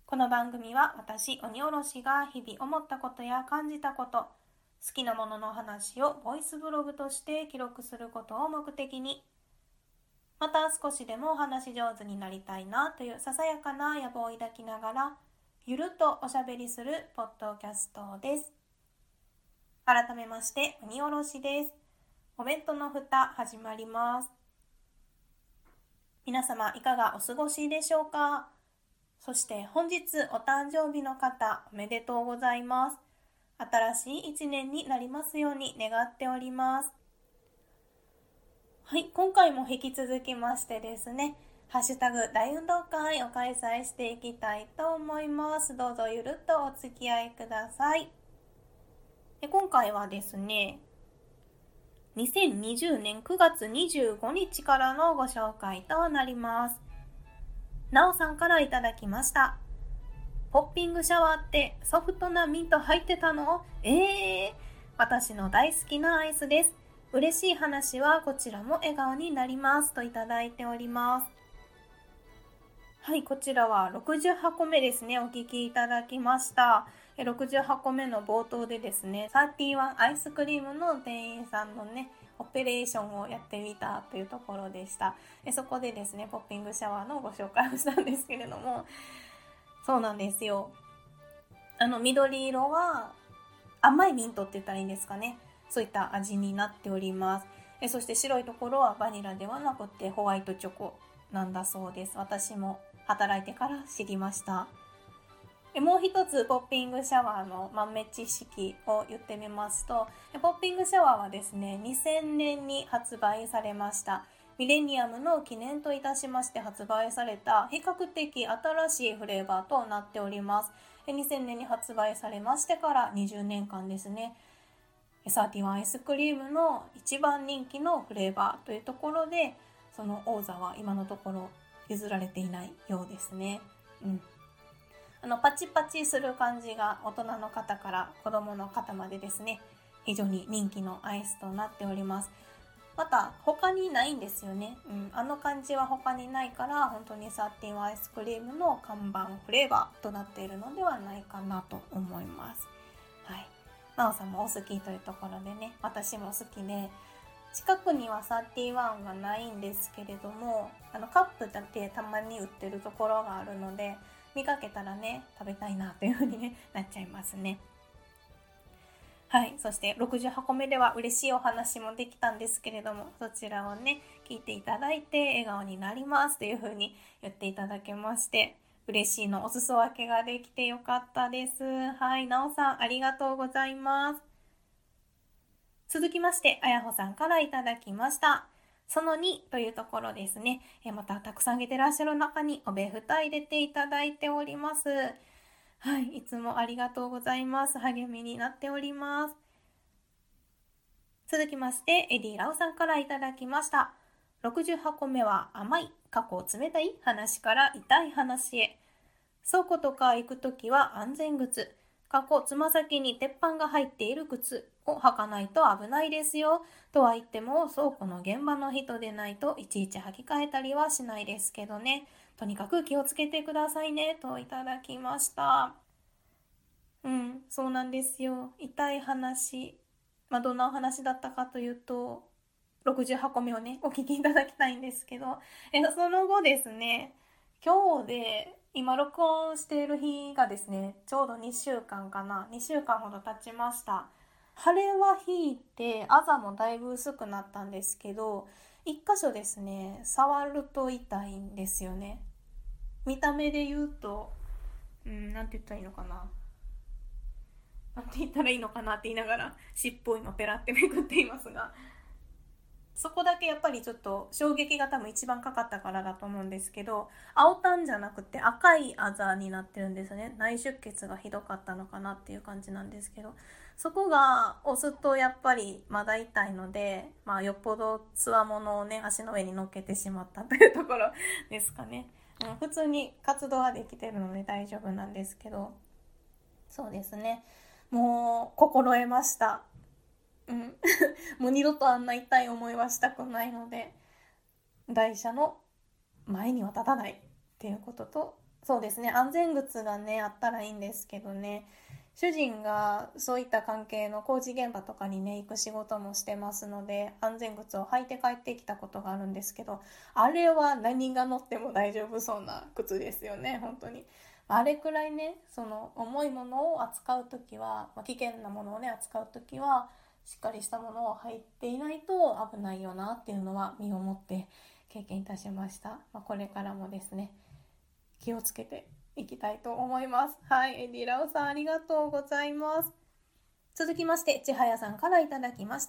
この番組は私、鬼おろしが日々思ったことや感じたこと、好きなものの話をボイスブログとして記録することを目的に、また少しでもお話上手になりたいなというささやかな野望を抱きながら、ゆるっとおしゃべりするポッドキャストです。改めまして、鬼おろしです。お弁当の蓋始まります。皆様いかがお過ごしでしょうか。そして本日お誕生日の方おめでとうございます。新しい一年になりますように願っております。はい、今回も引き続きましてですね、ハッシュタグ大運動会を開催していきたいと思います。どうぞゆるっとお付き合いください。今回はですね、2020年9月25日からのご紹介となります。なおさんからいただきました。ポッピングシャワーってソフトなミント入ってたの？私の大好きなアイスです。嬉しい話はこちらも笑顔になりますといただいております。はい、こちらは68個目ですね、お聞きいただきました。68個目の冒頭でですね、31アイスクリームの店員さんのね、オペレーションをやってみたというところでした。そこでですね、ポッピングシャワーのご紹介をしたんですけれども、そうなんですよ。緑色は甘いミントって言ったらいいんですかね。そういった味になっております。そして白いところはバニラではなくてホワイトチョコなんだそうです。私も働いてから知りました。もう一つポッピングシャワーの豆知識を言ってみますと、ポッピングシャワーはですね、2000年に発売されました。ミレニアムの記念といたしまして発売された比較的新しいフレーバーとなっております。2000年に発売されましてから20年間ですね、31アイスクリームの一番人気のフレーバーというところで、その王座は今のところ譲られていないようですね。パチパチする感じが大人の方から子供の方までですね、非常に人気のアイスとなっております。また他にないんですよね。あの感じは他にないから、本当に31アイスクリームの看板フレーバーとなっているのではないかなと思います。はい。なおさんもお好きというところでね、私も好きで、近くには31はないんですけれども、カップだけたまに売ってるところがあるので、見かけたらね、食べたいなという風に、ね、なっちゃいますね。はい、そして68個目では嬉しいお話もできたんですけれども、そちらをね、聞いていただいて笑顔になりますという風に言っていただけまして、嬉しいのお裾分けができてよかったです。はい、なおさんありがとうございます。続きまして、あやほさんからいただきました。その2というところですね。またたくさんあげてらっしゃる中におべふた入れていただいております。はい、いつもありがとうございます。励みになっております。続きまして、エディ・ラウさんからいただきました。68個目は甘い、過去冷たい話から痛い話へ。倉庫とか行くときは安全靴。過去つま先に鉄板が入っている靴を履かないと危ないですよ。とは言っても倉庫の現場の人でないといちいち履き替えたりはしないですけどね。とにかく気をつけてくださいねといただきました。そうなんですよ。痛い話。どんなお話だったかというと、68個目をね、お聞きいただきたいんですけど、その後ですね、今日で今録音している日がですね、ちょうど2週間かな、2週間ほど経ちました。腫れは引いて、あざもだいぶ薄くなったんですけど、一箇所ですね、触ると痛いんですよね。見た目で言うと、なんて言ったらいいのかな。なんて言ったらいいのかなって言いながら、尻尾を今ペラってめくっていますが、そこだけやっぱりちょっと衝撃が多分一番かかったからだと思うんですけど、青タンじゃなくて赤いあざになってるんですね。内出血がひどかったのかなっていう感じなんですけど、そこが押すとやっぱりまだ痛いので、よっぽどつわものをね、足の上に乗っけてしまったというところですかね。普通に活動はできてるので大丈夫なんですけど、そうですね。もう心得ました。もう二度とあんな痛い思いはしたくないので、台車の前には立たないっていうことと、 そうですね、安全靴がねあったらいいんですけどね、主人がそういった関係の工事現場とかにね行く仕事もしてますので、安全靴を履いて帰ってきたことがあるんですけど、あれは何が乗っても大丈夫そうな靴ですよね、本当に。あれくらいね、その重いものを扱う時は、危険なものをね扱う時はしっかりしたものを履いていないと危ないよなっていうのは身をもって経験いたしました。これからもですね、気をつけていきたいと思います。はい、エディラオさんありがとうございます。続きまして、ちはやさんからいただきました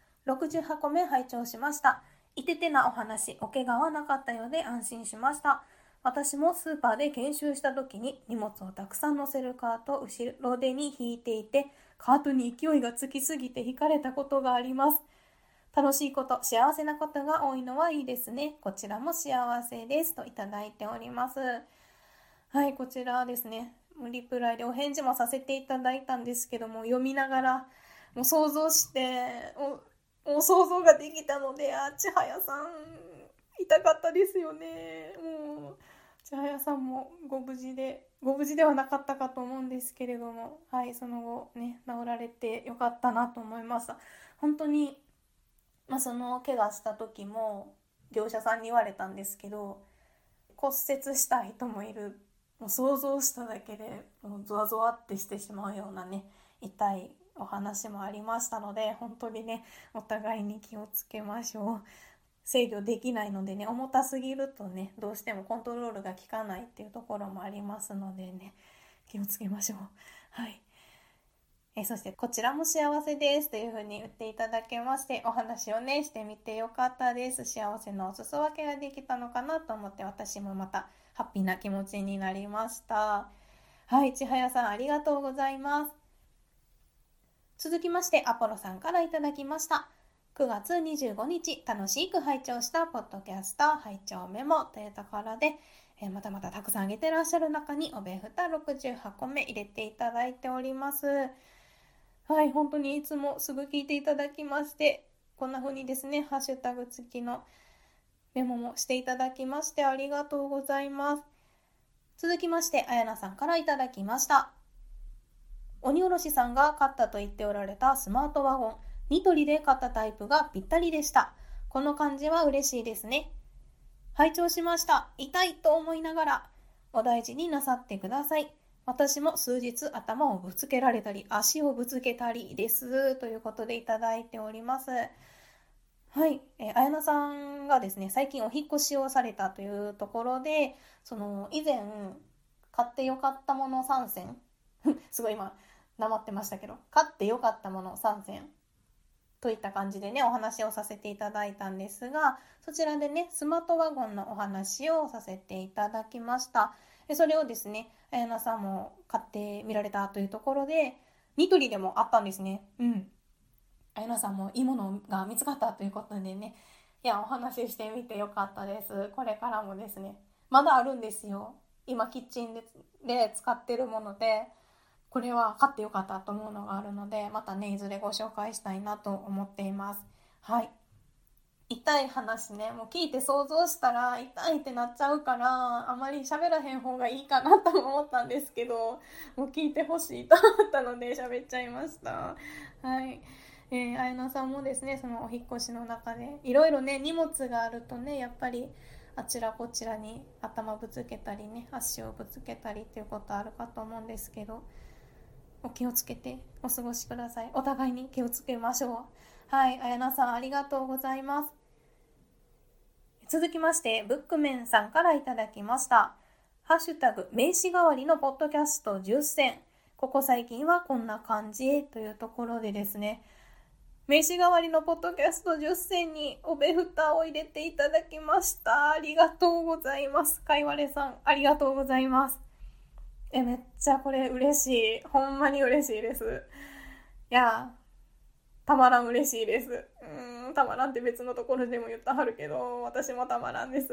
。68個目拝聴しました。いててなお話、お怪我はなかったようで安心しました。私もスーパーで研修した時に荷物をたくさん乗せるカートを後ろ手に引いていて、カートに勢いがつきすぎて引かれたことがあります。楽しいこと、幸せなことが多いのはいいですね。こちらも幸せですといただいております。はい、こちらですね、リプライでお返事もさせていただいたんですけども、読みながらもう想像してもう想像ができたので、ちはやさん痛かったですよね。もうちはやさんもご無事ではなかったかと思うんですけれども、はい、その後ね治られてよかったなと思いました。本当に、その怪我した時も業者さんに言われたんですけど、骨折した人もいる、もう想像しただけでもうゾワゾワってしてしまうようなね痛いお話もありましたので、本当にねお互いに気をつけましょう。制御できないのでね、重たすぎるとねどうしてもコントロールが効かないっていうところもありますのでね、気をつけましょう。はい。そしてこちらも幸せですというふうに言っていただけまして、お話をねしてみてよかったです。幸せのお裾分けができたのかなと思って、私もまたハッピーな気持ちになりました。はい、ちはやさんありがとうございます。続きましてアポロさんからいただきました。9月25日楽しく拝聴したポッドキャスト拝聴メモというところで、またまたたくさんあげてらっしゃる中におべふた68個目入れていただいております。はい、本当にいつもすぐ聞いていただきまして、こんな風にですねハッシュタグ付きのメモもしていただきましてありがとうございます。続きましてあやなさんからいただきました。鬼おろしさんが買ったと言っておられたスマートワゴン、ニトリで買ったタイプがぴったりでした。この感じは嬉しいですね。拝聴しました。痛いと思いながらお大事になさってください。私も数日頭をぶつけられたり足をぶつけたりですということでいただいております。はい、あやなさんがですね最近お引越しをされたというところで、その以前買ってよかったもの3選すごい今なまってましたけど、買ってよかったもの3選といった感じでねお話をさせていただいたんですが、そちらでねスマートワゴンのお話をさせていただきました。それをですねあやなさんも買ってみられたというところで、ニトリでもあったんですね。あやなさんもいいものが見つかったということでね、いやお話ししてみてよかったです。これからもですねまだあるんですよ。今キッチンで使ってるもので、これは買ってよかったと思うのがあるので、またねいずれご紹介したいなと思っています。はい。痛い話ねもう聞いて想像したら痛いってなっちゃうから、あまり喋らへん方がいいかなと思ったんですけど、もう聞いてほしいと思ったので喋っちゃいました。はい。あやなさんもですねそのお引越しの中でいろいろね荷物があるとね、やっぱりあちらこちらに頭ぶつけたりね足をぶつけたりっていうことあるかと思うんですけど、お気をつけてお過ごしください。お互いに気をつけましょう。はい、あやなさんありがとうございます。続きましてブックメンさんからいただきました。ハッシュタグ名刺代わりのポッドキャスト10選、ここ最近はこんな感じというところでですね、名刺代わりのポッドキャスト10選におべふたを入れていただきました。ありがとうございます。かいわれさんありがとうございます。めっちゃこれ嬉しい。ほんまに嬉しいです。いやたまらん嬉しいです。たまらんって別のところでも言ったはるけど、私もたまらんです。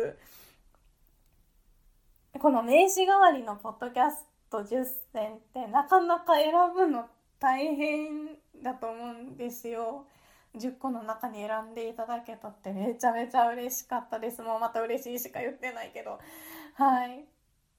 この名刺代わりのポッドキャスト10選ってなかなか選ぶの大変だと思うんですよ。10個の中に選んでいただけたってめちゃめちゃ嬉しかったです。もうまた嬉しいしか言ってないけど、はい。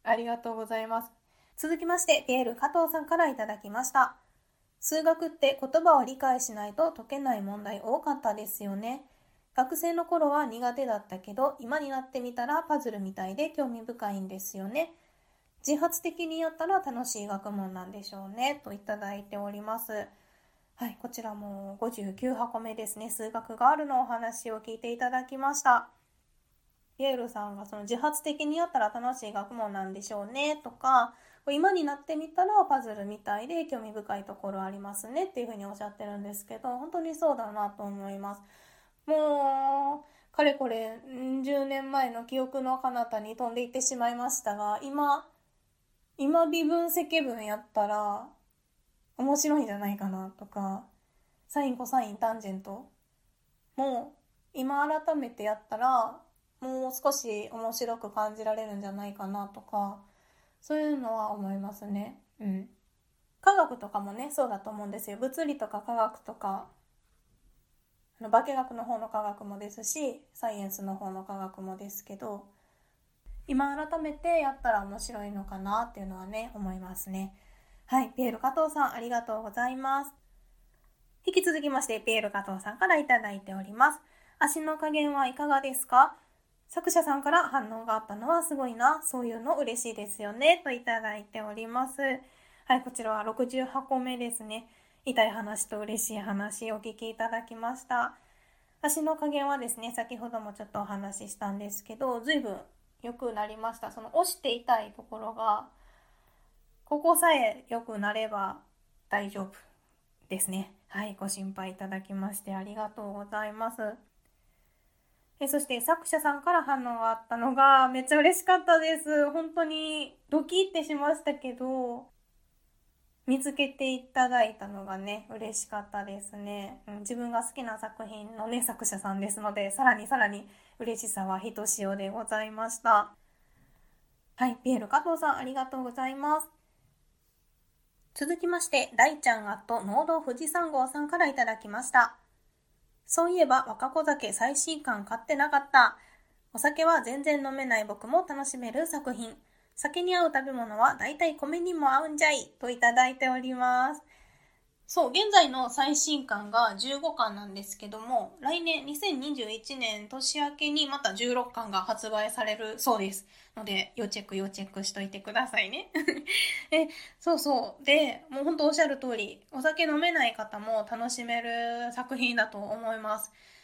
ありがとうございます。続きまして、ピエール加藤さんからいただきました。数学って言葉を理解しないと解けない問題多かったですよね。学生の頃は苦手だったけど、今になってみたらパズルみたいで興味深いんですよね。自発的にやったら楽しい学問なんでしょうね。といただいております。はい、こちらも59箱目ですね。数学があるのお話を聞いていただきました。ピエールさんがその自発的にやったら楽しい学問なんでしょうねとか、今になってみたらパズルみたいで興味深いところありますねっていうふうにおっしゃってるんですけど、本当にそうだなと思います。もうかれこれ10年前の記憶の彼方に飛んでいってしまいましたが、今微分積分やったら面白いんじゃないかなとか、サインコサインタンジェントもう今改めてやったらもう少し面白く感じられるんじゃないかなとか、そういうのは思いますね。科学とかもね、そうだと思うんですよ。物理とか科学とか、化学の方の科学もですし、サイエンスの方の科学もですけど、今改めてやったら面白いのかなっていうのはね、思いますね。はい、ピエール加藤さんありがとうございます。引き続きまして、ピエール加藤さんからいただいております。足の加減はいかがですか？作者さんから反応があったのはすごいな、そういうの嬉しいですよね、といただいております。はい、こちらは68個目ですね。痛い話と嬉しい話をお聞きいただきました。足の加減はですね、先ほどもちょっとお話ししたんですけど、随分良くなりました。その押して痛いところが、ここさえ良くなれば大丈夫ですね。はい、ご心配いただきましてありがとうございます。そして作者さんから反応があったのがめっちゃ嬉しかったです。本当にドキッてしましたけど、見つけていただいたのがね、嬉しかったですね。自分が好きな作品のね、作者さんですので、さらに嬉しさはひとしおでございました。はい、ピエール加藤さんありがとうございます。続きまして、大ちゃん農道富士山号さんからいただきました。そういえば若子酒最新刊買ってなかった。お酒は全然飲めない僕も楽しめる作品。酒に合う食べ物はだいたい米にも合うんじゃいといただいております。そう、現在の最新刊が15巻なんですけども、来年2021年年明けにまた16巻が発売されるそうです。ので、要チェックしといてくださいね。そうそう。で、もう本当おっしゃる通り、お酒飲めない方も楽しめる作品だと思います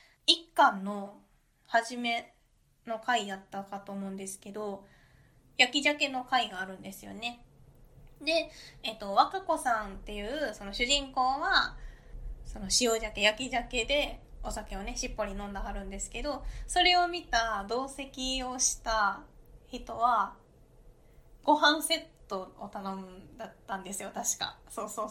。1巻の初めの回やったかと思うんですけど、焼き鮭の回があるんですよね。で、若子さんっていうその主人公はその塩鮭焼き鮭でお酒をねしっぽり飲んだはるんですけど、それを見た同席をした人はご飯セットを頼むんだったんですよ、確か。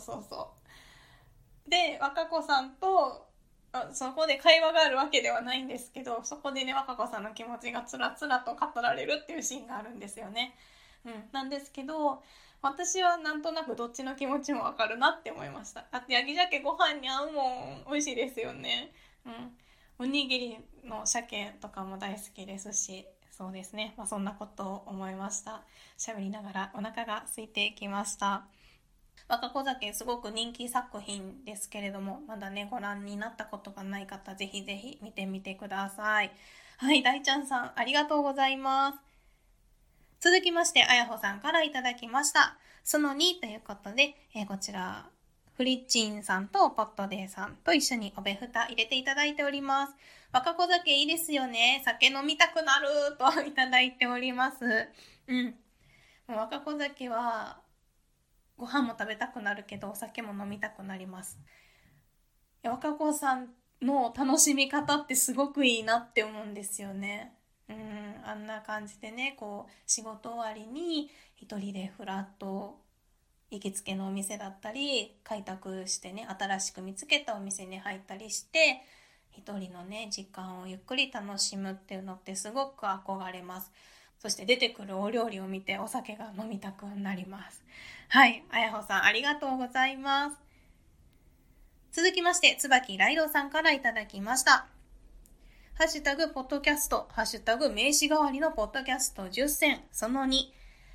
そうで、若子さんとそこで会話があるわけではないんですけど、そこでね若子さんの気持ちがつらつらと語られるっていうシーンがあるんですよね。なんですけど、私はなんとなくどっちの気持ちもわかるなって思いました。だって焼き鮭ご飯に合うもん、美味しいですよね。おにぎりの鮭とかも大好きですし、そうですね、そんなことを思いました。喋りながらお腹が空いてきました。若子酒すごく人気作品ですけれども、まだねご覧になったことがない方、ぜひぜひ見てみてください。はい、大ちゃんさんありがとうございます。続きまして、あやほさんからいただきました。その2ということで、こちら、フリッチンさんとポットデーさんと一緒におべふた入れていただいております。若子酒いいですよね。酒飲みたくなるといただいております。若子酒は、ご飯も食べたくなるけど、お酒も飲みたくなります。若子さんの楽しみ方ってすごくいいなって思うんですよね。あんな感じでね、こう仕事終わりに一人でふらっと行きつけのお店だったり開拓してね、新しく見つけたお店に入ったりして一人のね時間をゆっくり楽しむっていうのってすごく憧れます。そして出てくるお料理を見てお酒が飲みたくなります。はい、あやほさんありがとうございます。続きまして、椿ライドさんからいただきました。ハッシュタグポッドキャスト、ハッシュタグ名詞代わりのポッドキャスト10選、その2。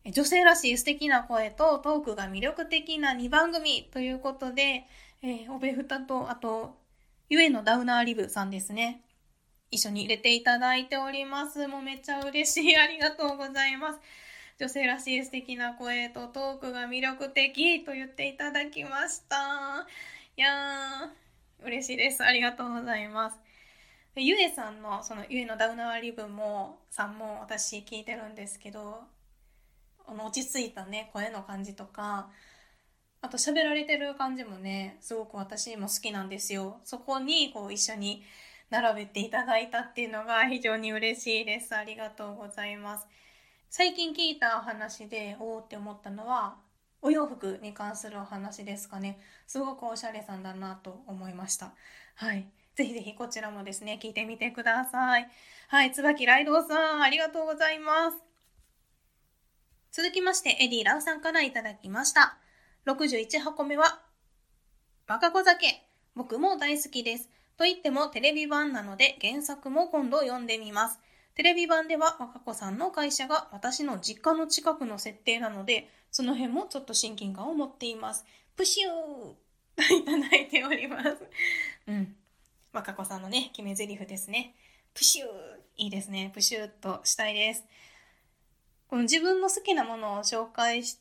女性らしい素敵な声とトークが魅力的な2番組ということで、おべふたと、あと、ゆえのダウナーリブさんですね。一緒に入れていただいております。もうめっちゃ嬉しい。ありがとうございます。女性らしい素敵な声とトークが魅力的と言っていただきました。いやー、嬉しいです。ありがとうございます。ゆえさんの、そのゆえのダウナーリブさんも私聞いてるんですけど、落ち着いたね、声の感じとか、あと喋られてる感じもね、すごく私も好きなんですよ。そこにこう一緒に並べていただいたっていうのが非常に嬉しいです。ありがとうございます。最近聞いたお話で、おーって思ったのは、お洋服に関するお話ですかね。すごくおしゃれさんだなと思いました。はい。ぜひぜひこちらもですね、聞いてみてください。はい。椿ライドウさん、ありがとうございます。続きまして、エディ・ラウさんからいただきました。61箱目は、若子酒。僕も大好きです。と言ってもテレビ版なので原作も今度読んでみます。テレビ版では若子さんの会社が私の実家の近くの設定なので、その辺もちょっと親近感を持っています。プシューといただいております。うん。若子さんのね、決め台詞ですね。プシュー、いいですね。プシューっとしたいです。この自分の好きなものを紹介して、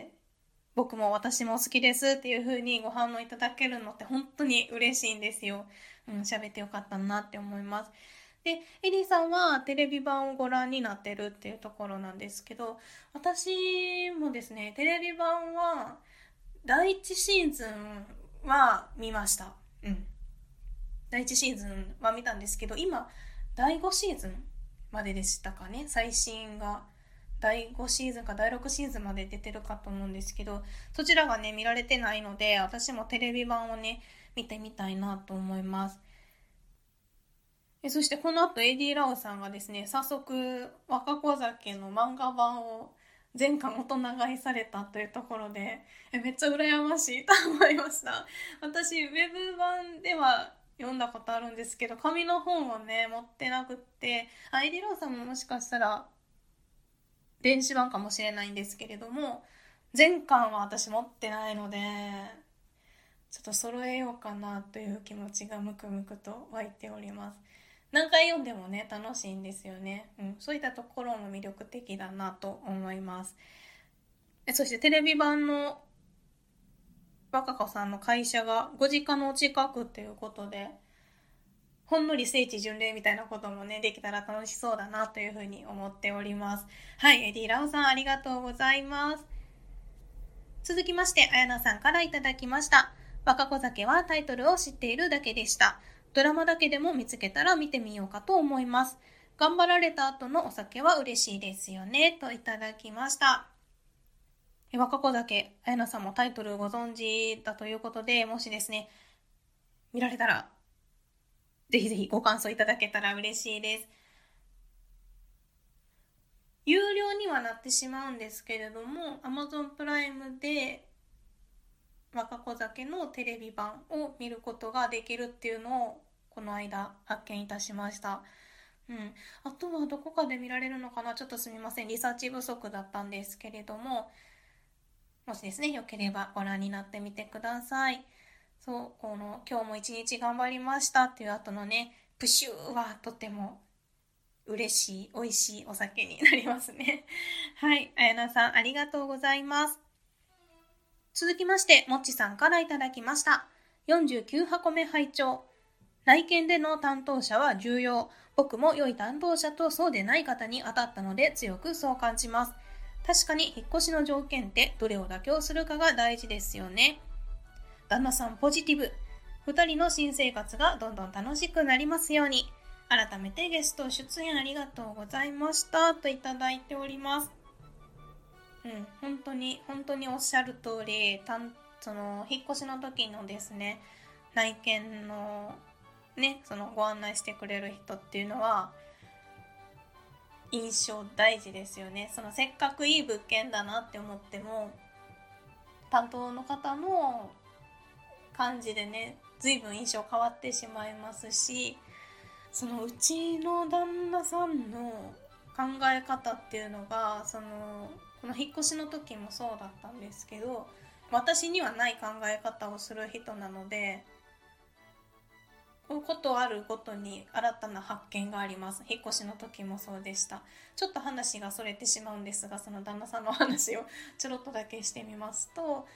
僕も私も好きですっていう風にご反応いただけるのって本当に嬉しいんですよ。喋ってよかったなって思います。で、エリーさんはテレビ版をご覧になってるっていうところなんですけど、私もですね、テレビ版は第1シーズンは見ました。第1シーズンは見たんですけど、今、第5シーズンまででしたかね、最新が。第5シーズンか第6シーズンまで出てるかと思うんですけど、そちらがね、見られてないので、私もテレビ版をね、見てみたいなと思います。そしてこの後、エディ・ラオさんがですね、早速、若子酒の漫画版を全巻大人買いされたというところで、めっちゃ羨ましいと思いました。私、ウェブ版では読んだことあるんですけど、紙の本をね、持ってなくって、エディ・ラオさんももしかしたら、電子版かもしれないんですけれども、全巻は私持ってないので、ちょっと揃えようかなという気持ちがムクムクと湧いております。何回読んでもね、楽しいんですよね。そういったところも魅力的だなと思います。そしてテレビ版の若子さんの会社がご実家の近くっていうことで、ほんのり聖地巡礼みたいなこともね、できたら楽しそうだなというふうに思っております。はい、エディ・ラオさんありがとうございます。続きまして、あやなさんからいただきました。若子酒はタイトルを知っているだけでした。ドラマだけでも見つけたら見てみようかと思います。頑張られた後のお酒は嬉しいですよね、といただきました。若子酒、あやなさんもタイトルご存知だということで、もしですね、見られたら、ぜひぜひご感想いただけたら嬉しいです。有料にはなってしまうんですけれども、Amazon プライムで若子酒のテレビ版を見ることができるっていうのをこの間発見いたしました。あとはどこかで見られるのかな、ちょっとすみません、リサーチ不足だったんですけれども、もしですね、よければご覧になってみてください。そう、今日も一日頑張りましたっていう後のね、プシューはとても嬉しい、美味しいお酒になりますね。はい、あやなさんありがとうございます。続きまして、もっちさんからいただきました。49箱目拝聴。内見での担当者は重要。僕も良い担当者とそうでない方に当たったので強くそう感じます。確かに引っ越しの条件ってどれを妥協するかが大事ですよね。旦那さんポジティブ。2人の新生活がどんどん楽しくなりますように。改めてゲスト出演ありがとうございましたといただいております。本当におっしゃる通り、その引っ越しの時のですね、内見のね、そのご案内してくれる人っていうのは印象大事ですよね。そのせっかくいい物件だなって思っても、担当の方の感じでね、随分印象変わってしまいますし、そのうちの旦那さんの考え方っていうのが、そのこの引っ越しの時もそうだったんですけど、私にはない考え方をする人なので、ことあるごとに新たな発見があります。引っ越しの時もそうでした。ちょっと話がそれてしまうんですが、その旦那さんの話をちょろっとだけしてみますと、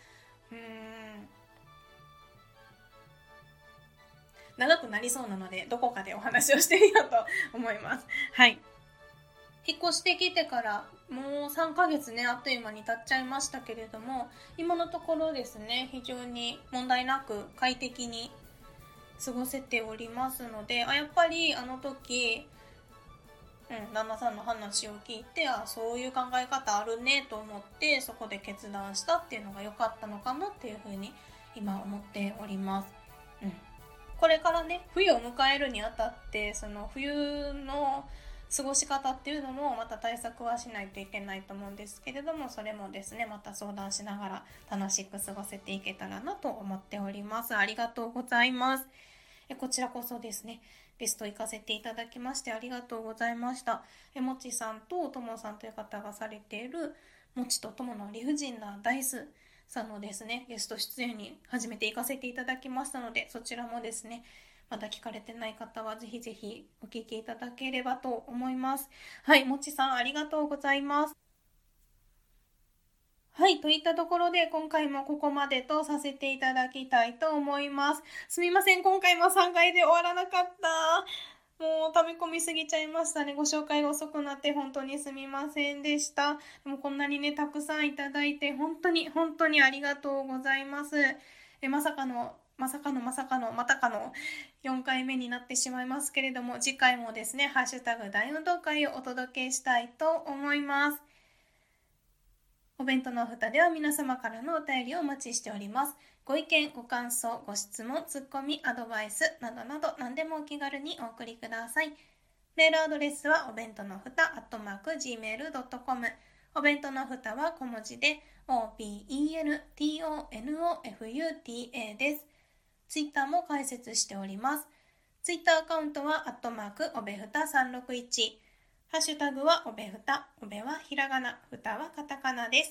長くなりそうなのでどこかでお話をしてみようと思います。はい。引っ越してきてからもう3ヶ月ね、あっという間に経っちゃいましたけれども、今のところですね、非常に問題なく快適に過ごせておりますので、やっぱりあの時、旦那さんの話を聞いて、そういう考え方あるねと思って、そこで決断したっていうのが良かったのかなっていうふうに今思っております。これからね、冬を迎えるにあたって、その冬の過ごし方っていうのもまた対策はしないといけないと思うんですけれども、それもですね、また相談しながら楽しく過ごせていけたらなと思っております。ありがとうございます。こちらこそですね、ゲスト行かせていただきましてありがとうございました。もちさんとともさんという方がされている、もちとともの理不尽なダイスさんのですね、ゲスト出演に初めて行かせていただきましたので、そちらもですね、まだ聞かれてない方はぜひぜひお聞きいただければと思います。はい、もちさんありがとうございます。はい、といったところで今回もここまでとさせていただきたいと思います。すみません、今回も3回で終わらなかった。もう溜め込みすぎちゃいましたね。ご紹介が遅くなって本当にすみませんでした。でもこんなにね、たくさんいただいて本当に本当にありがとうございます。まさかのまたかの4回目になってしまいますけれども、次回もですね、ハッシュタグ大運動会をお届けしたいと思います。お弁当の蓋では皆様からのお便りをお待ちしております。ご意見、ご感想、ご質問、ツッコミ、アドバイスなどなど何でもお気軽にお送りください。メールアドレスはお弁当のふた@gmail.com。お弁当のふたは小文字で OBENTONOFUTA です。ツイッターも開設しております。ツイッターアカウントはおべふた361。ハッシュタグはおべふた、おべはひらがな、ふたはカタカナです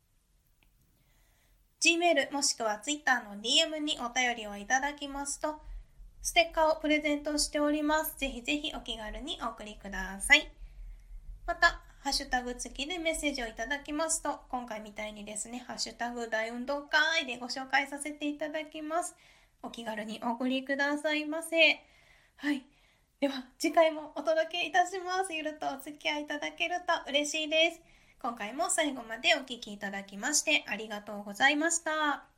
。Gmail もしくは Twitter の DM にお便りをいただきますと、ステッカーをプレゼントしております。ぜひぜひお気軽にお送りください。また、ハッシュタグ付きでメッセージをいただきますと、今回みたいにですね、ハッシュタグ大運動会でご紹介させていただきます。お気軽にお送りくださいませ。はい。では次回もお届けいたします。ゆるとお付き合いいただけると嬉しいです。今回も最後までお聞きいただきましてありがとうございました。